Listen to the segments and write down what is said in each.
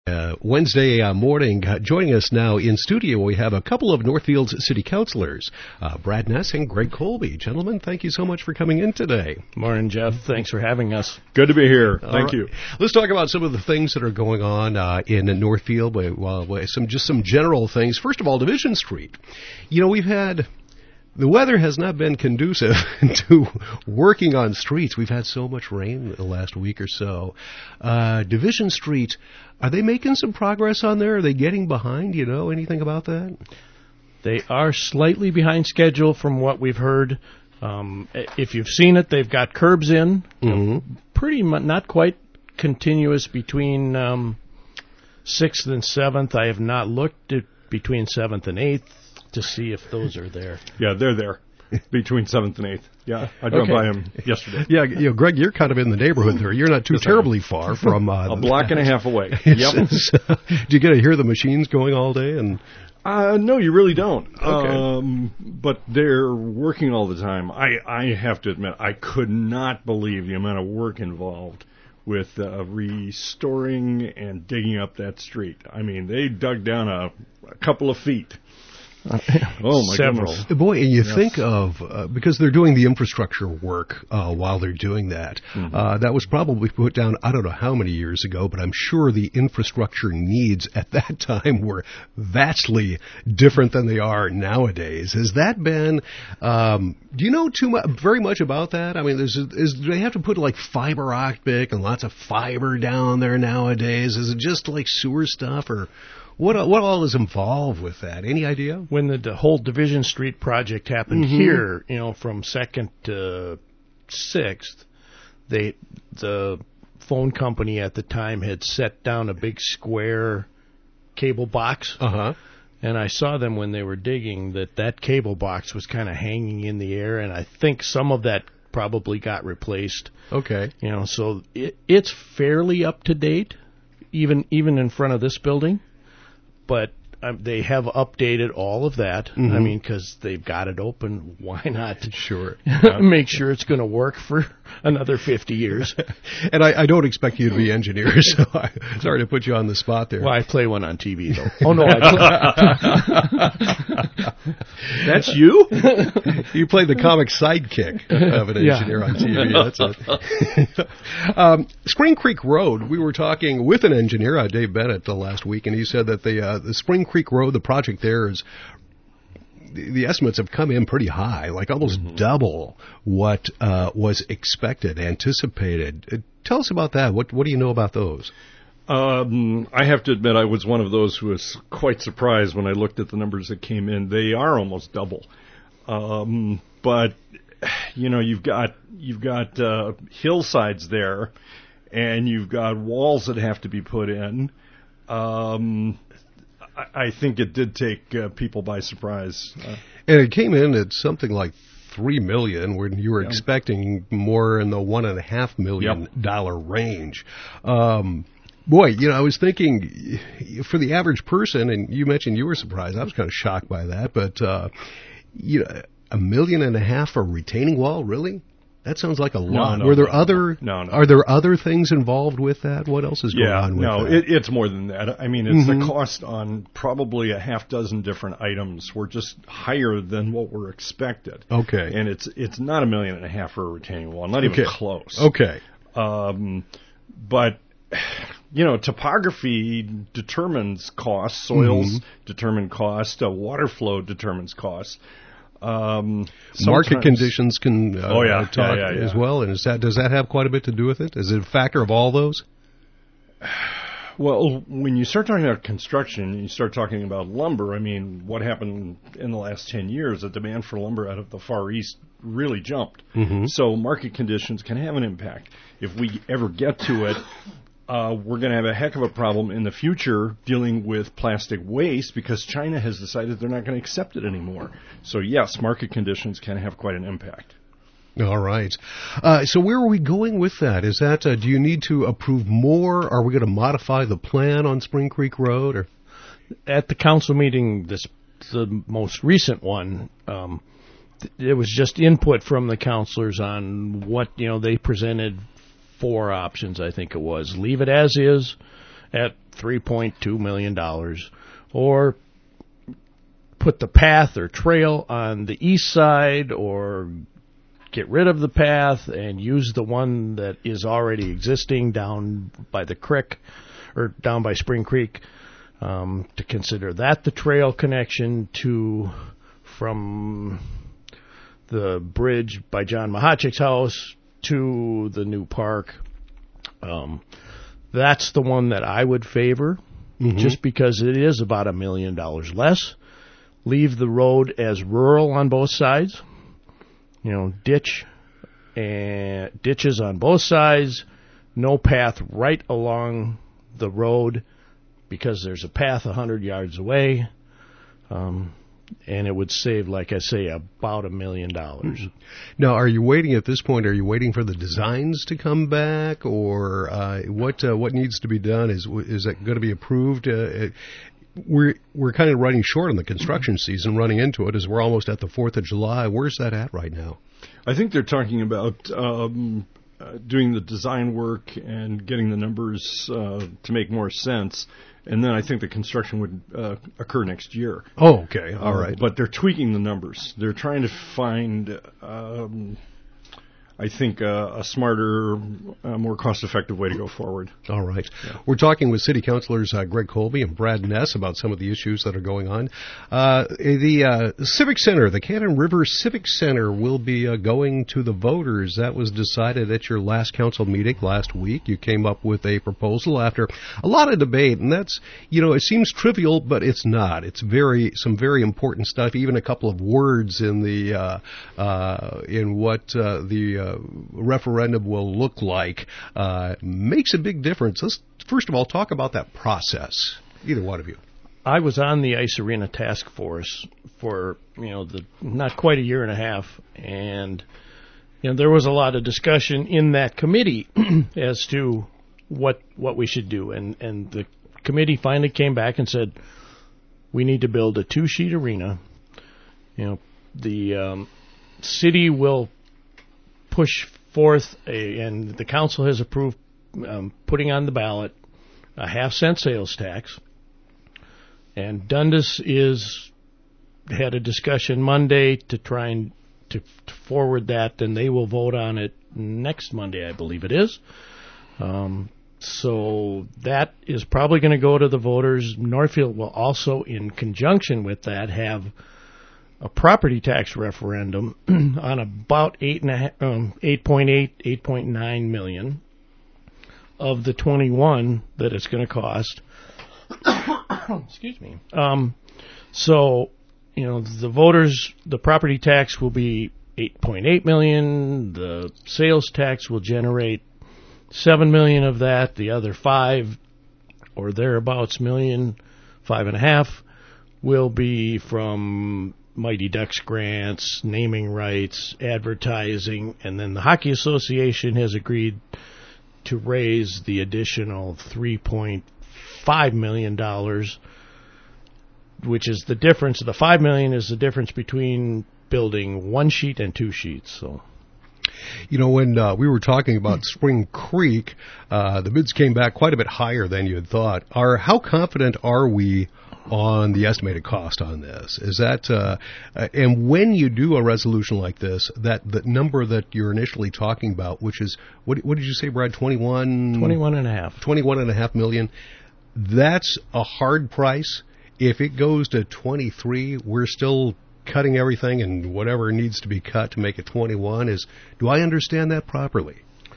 Wednesday morning. Joining us now in studio, we have a couple of Northfield's city councilors, Brad Ness and Greg Colby. Gentlemen, thank you so much for coming in today. Morning, Jeff. Thanks for having us. Good to be here. Thank you. Let's talk about some of the things that are going on in Northfield. Some general things. First of all, Division Street. You know, the weather has not been conducive to working on streets. We've had so much rain the last week or so. Division Street, are they making some progress on there? Are they getting behind? You know anything about that? They are slightly behind schedule from what we've heard. If you've seen it, they've got curbs in. Mm-hmm. Pretty much not quite continuous between 6th and 7th. I have not looked at between 7th and 8th. To see if those are there. Yeah, they're there between 7th and 8th. Yeah, I drove by them yesterday. Yeah, Greg, you're kind of in the neighborhood there. You're not too terribly far from a block and a half away. Yep. Do you get to hear the machines going all day? And no, you really don't. Okay. But they're working all the time. I have to admit, I could not believe the amount of work involved with restoring and digging up that street. I mean, they dug down a couple of feet. Oh my goodness. Boy, and you think of, because they're doing the infrastructure work while they're doing that, that was probably put down, I don't know how many years ago, but I'm sure the infrastructure needs at that time were vastly different than they are nowadays. Has that been, do you know very much about that? I mean, do they have to put like fiber optic and lots of fiber down there nowadays? Is it just like sewer stuff, or what all is involved with that? Any idea? When the whole Division Street project happened here, from 2nd to 6th, the phone company at the time had set down a big square cable box. And I saw them when they were digging that cable box was kind of hanging in the air, and I think some of that probably got replaced. Okay. So it's fairly up to date, even in front of this building. But they have updated all of that. I mean, because they've got it open. Why not? Sure. Make sure it's going to work for another 50 years. And I don't expect you to be engineers, so sorry to put you on the spot there. Well, I play one on TV, though. Oh, no. That's you? You play the comic sidekick of an engineer on TV. That's it. Spring Creek Road, we were talking with an engineer, Dave Bennett, last week, and he said that the Spring Creek Road, the project there is, the estimates have come in pretty high, like almost double what was anticipated. Tell us about that. What do you know about those? I have to admit, I was one of those who was quite surprised when I looked at the numbers that came in. They are almost double. But you've got hillsides there, and you've got walls that have to be put in. I think it did take people by surprise. And it came in at something like $3 million when you were expecting more in the $1.5 million range. Boy, I was thinking for the average person, and you mentioned you were surprised. I was kind of shocked by that, but $1.5 million for a retaining wall, really? That sounds like a lot. No, Were there No. Are there other things involved with that? What else is going on with that? It's more than that. I mean, it's the cost on probably a half dozen different items were just higher than what were expected. Okay. And it's not $1.5 million for a retaining wall, not even close. Okay. But topography determines cost, soils determine cost, water flow determines cost. Market conditions can talk as well, and does that have quite a bit to do with it? Is it a factor of all those? Well, when you start talking about construction, you start talking about lumber. I mean, what happened in the last 10 years? The demand for lumber out of the Far East really jumped. So market conditions can have an impact. If we ever get to it, we're going to have a heck of a problem in the future dealing with plastic waste because China has decided they're not going to accept it anymore. So, yes, market conditions can have quite an impact. All right. So where are we going with that? Is that, do you need to approve more? Are we going to modify the plan on Spring Creek Road? Or? At the council meeting, the most recent one, it was just input from the councilors on what, they presented 4 options, I think it was. Leave it as is at $3.2 million, or put the path or trail on the east side, or get rid of the path and use the one that is already existing down by the creek or down by Spring Creek, to consider that the trail connection from the bridge by John Mahachik's house to the new park. That's the one that I would favor, just because it is about $1 million less. Leave the road as rural on both sides. Ditches on both sides, no path right along the road, because there's a path 100 yards away, and it would save, like I say, about $1 million. Now, are you waiting at this point? Are you waiting for the designs to come back, or what needs to be done? Is that going to be approved? We're kind of running short on the construction season, running into it as we're almost at the 4th of July. Where's that at right now? I think they're talking about doing the design work and getting the numbers to make more sense. And then I think the construction would occur next year. Oh, okay. All right. But they're tweaking the numbers. They're trying to find, I think, a smarter, more cost-effective way to go forward. All right. Yeah. We're talking with City Councilors Greg Colby and Brad Ness about some of the issues that are going on. The Civic Center, the Cannon River Civic Center, will be going to the voters. That was decided at your last council meeting last week. You came up with a proposal after a lot of debate, and that's, it seems trivial, but it's not. It's some very important stuff. Even a couple of words in the in what the referendum will look like makes a big difference. Let's first of all talk about that process. Either one of you. I was on the Ice Arena Task Force for not quite a year and a half, and there was a lot of discussion in that committee as to what we should do, and the committee finally came back and said we need to build a 2-sheet arena. The city will push forth and the council has approved putting on the ballot a 50-cent sales tax. And Dundas had a discussion Monday to try and to forward that, and they will vote on it next Monday, I believe it is. So that is probably going to go to the voters. Northfield will also, in conjunction with that, have a property tax referendum on about 8.9 million of the 21 that it's going to cost. Excuse me. So, the voters, the property tax will be 8.8 million. The sales tax will generate 7 million of that. The other 5 or thereabouts million, 5.5, will be from Mighty Ducks grants, naming rights, advertising, and then the Hockey Association has agreed to raise the additional $3.5 million, which is the difference. The $5 million is the difference between building 1 sheet and 2 sheets. So, when we were talking about Spring Creek, the bids came back quite a bit higher than you had thought. How confident are we on the estimated cost on this? Is that, and when you do a resolution like this, that the number that you're initially talking about, which is, what did you say, Brad, 21.5 million, that's a hard price. If it goes to 23, we're still cutting everything and whatever needs to be cut to make it 21. Do I understand that properly?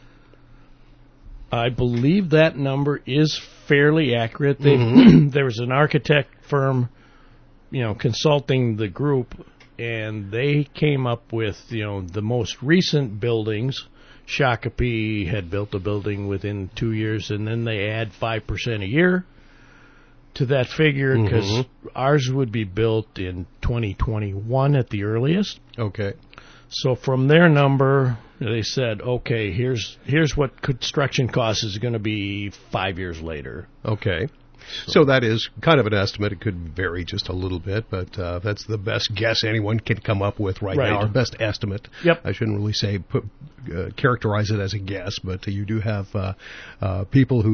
I believe that number is fairly accurate. There was an architect firm, consulting the group, and they came up with, the most recent buildings. Shakopee had built a building within 2 years, and then they add 5% a year to that figure, because ours would be built in 2021 at the earliest. Okay. So from their number, they said, okay, here's what construction cost is going to be 5 years later. Okay. So that is kind of an estimate. It could vary just a little bit, but that's the best guess anyone can come up with right now, our best estimate. Yep. I shouldn't really say characterize it as a guess, but you do have people who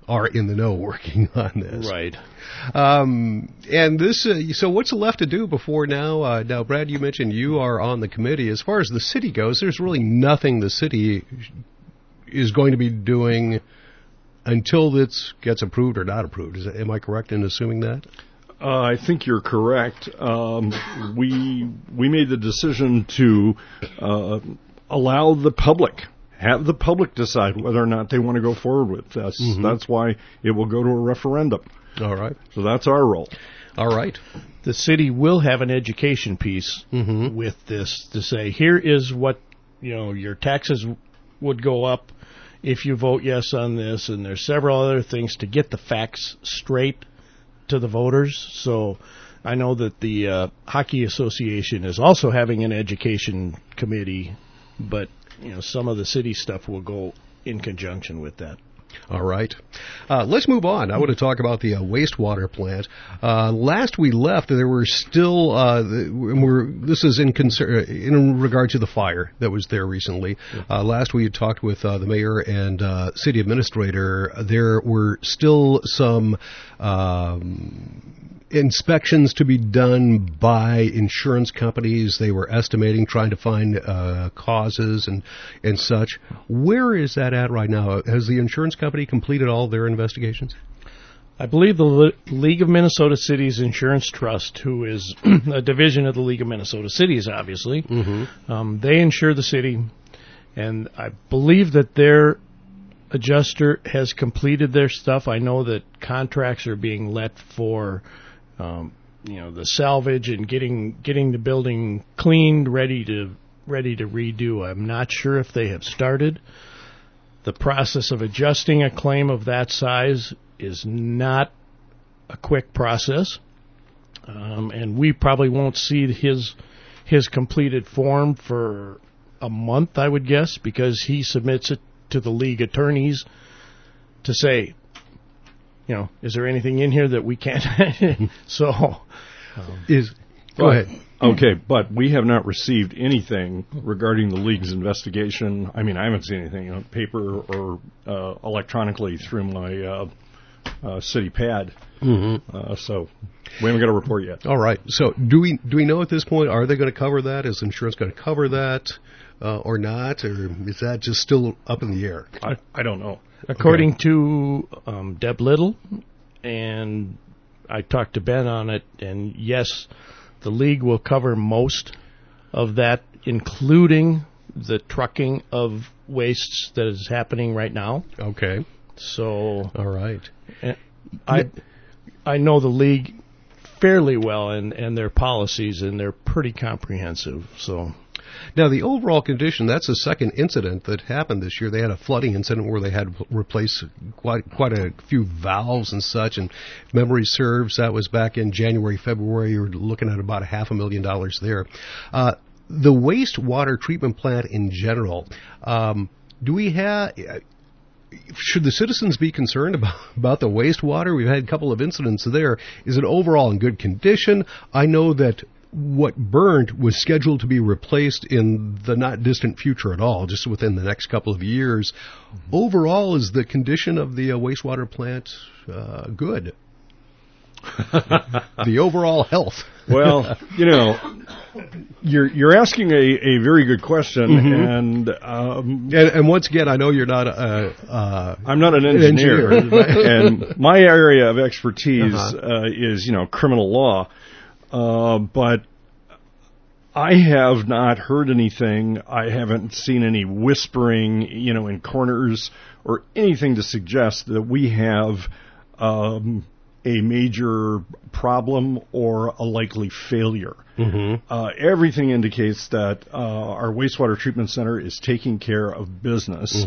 are in the know working on this. Right. And this, so what's left to do before now? Now, Brad, you mentioned you are on the committee. As far as the city goes, there's really nothing the city is going to be doing until this gets approved or not approved. Am I correct in assuming that? I think you're correct. We made the decision to allow the public, have the public decide whether or not they want to go forward with this. Mm-hmm. That's why it will go to a referendum. All right. So that's our role. All right. The city will have an education piece with this to say, here is what, your taxes would go up if you vote yes on this, and there's several other things to get the facts straight to the voters. So I know that the Hockey Association is also having an education committee, but some of the city stuff will go in conjunction with that. All right. Let's move on. I want to talk about the wastewater plant. Last we left, there were still, this is in regard to the fire that was there recently. Last we had talked with the mayor and city administrator. There were still some inspections to be done by insurance companies. They were estimating, trying to find causes and such. Where is that at right now? Has the insurance company completed all their investigations? I believe the League of Minnesota Cities Insurance Trust, who is a division of the League of Minnesota Cities, obviously, they insure the city, and I believe that their adjuster has completed their stuff. I know that contracts are being let for the salvage and getting the building cleaned, ready to redo. I'm not sure if they have started. The process of adjusting a claim of that size is not a quick process, and we probably won't see his completed form for a month, I would guess, because he submits it to the league attorneys to say, is there anything in here that we can't? Go ahead. Okay, but we have not received anything regarding the league's investigation. I mean, I haven't seen anything on paper or electronically through my city pad. So we haven't got a report yet. All right. So do we know at this point, are they going to cover that? Is insurance going to cover that or not? Or is that just still up in the air? I don't know. According to Deb Little, and I talked to Ben on it, and yes, the league will cover most of that, including the trucking of wastes that is happening right now. Okay. So, all right. I know the league fairly well and their policies, and they're pretty comprehensive. So. Now, the overall condition, that's the second incident that happened this year. They had a flooding incident where they had to replace quite a few valves and such, and if memory serves, that was back in January, February. You were looking at about $500,000 there. The wastewater treatment plant in general, should the citizens be concerned about the wastewater? We've had a couple of incidents there. Is it overall in good condition? I know that what burned was scheduled to be replaced in the not distant future at all, just within the next couple of years. Overall, is the condition of the wastewater plant good? The overall health. Well, you're asking a very good question, and once again, I know you're not I'm not an engineer. And my area of expertise is criminal law. But I have not heard anything. I haven't seen any whispering, in corners or anything to suggest that we have a major problem or a likely failure. Everything indicates that our wastewater treatment center is taking care of business.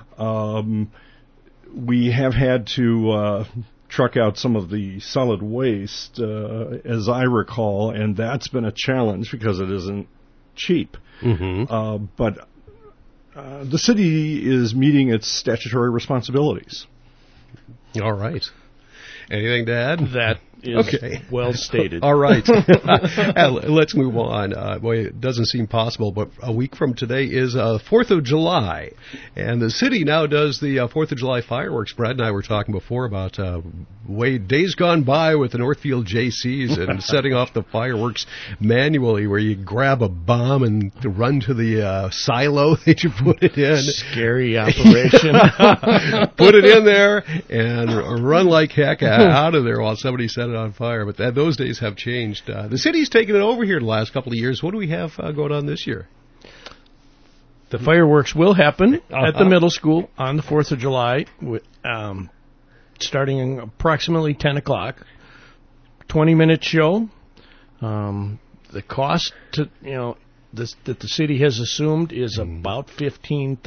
We have had to truck out some of the solid waste, as I recall, and that's been a challenge because it isn't cheap. But the city is meeting its statutory responsibilities. All right. Anything to add? That is okay. Well stated. All right. Let's move on. Boy, it doesn't seem possible, but a week from today is 4th of July. And the city now does the 4th of July fireworks. Brad and I were talking before about days gone by with the Northfield JCs and setting off the fireworks manually, where you grab a bomb and run to the silo that you put it in. Scary operation. Put it in there and run like heck out of there while somebody set it on fire. But those days have changed. The city's taken it over here the last couple of years. What do we have going on this year? The fireworks will happen at the middle school on the 4th of July, starting approximately 10 o'clock. 20-minute show. The cost that the city has assumed is about $15,000.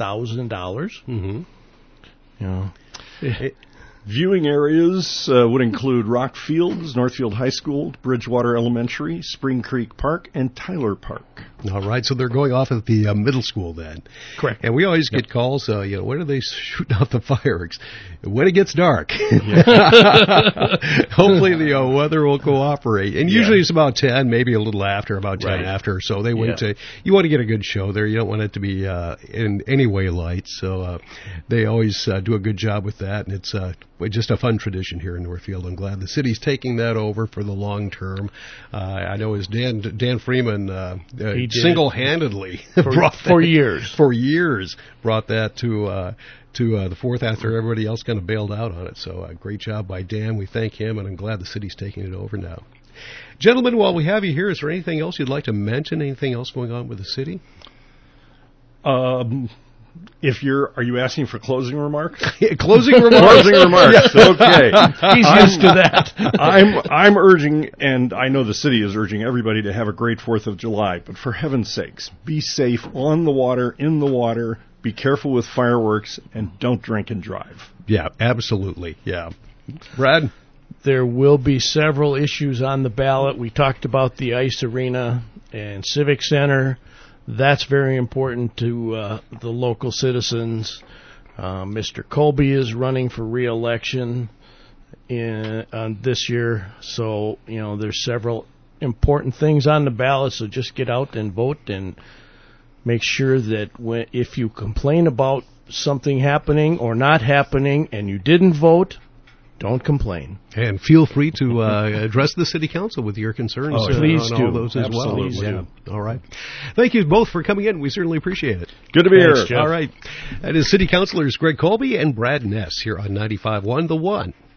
Mm-hmm. Viewing areas would include Rock Fields, Northfield High School, Bridgewater Elementary, Spring Creek Park, and Tyler Park. All right, so they're going off at the middle school then. Correct. And we always get calls, when are they shooting out the fireworks? When it gets dark. Hopefully the weather will cooperate. And usually it's about 10, maybe a little after, about 10 after. So they wait to, you want to get a good show there. You don't want it to be in any way light. So they always do a good job with that. And it's just a fun tradition here in Northfield. I'm glad the city's taking that over for the long term. I know as Dan Freeman single-handedly brought that, for years brought that to the 4th after everybody else kind of bailed out on it. So great job by Dan. We thank him, and I'm glad the city's taking it over now. Gentlemen, while we have you here, is there anything else you'd like to mention? Anything else going on with the city? Are you asking for closing remarks? Closing remarks. Closing remarks. Okay. He's used to that. I'm urging, and I know the city is urging everybody to have a great 4th of July, but for heaven's sakes, be safe on the water, in the water, be careful with fireworks, and don't drink and drive. Yeah, absolutely. Yeah. Brad? There will be several issues on the ballot. We talked about the ice arena and civic center. That's very important to the local citizens. Mr. Colby is running for re-election this year, so there's several important things on the ballot. So just get out and vote, and make sure that if you complain about something happening or not happening and you didn't vote, don't complain. And feel free to address the city council with your concerns please on do. all those as Absolutely. well. Yeah. All right. Thank you both for coming in. We certainly appreciate it. Good to be Thanks, here. Jeff. All right. That is City Councilors Greg Colby and Brad Ness here on 95.1 The One.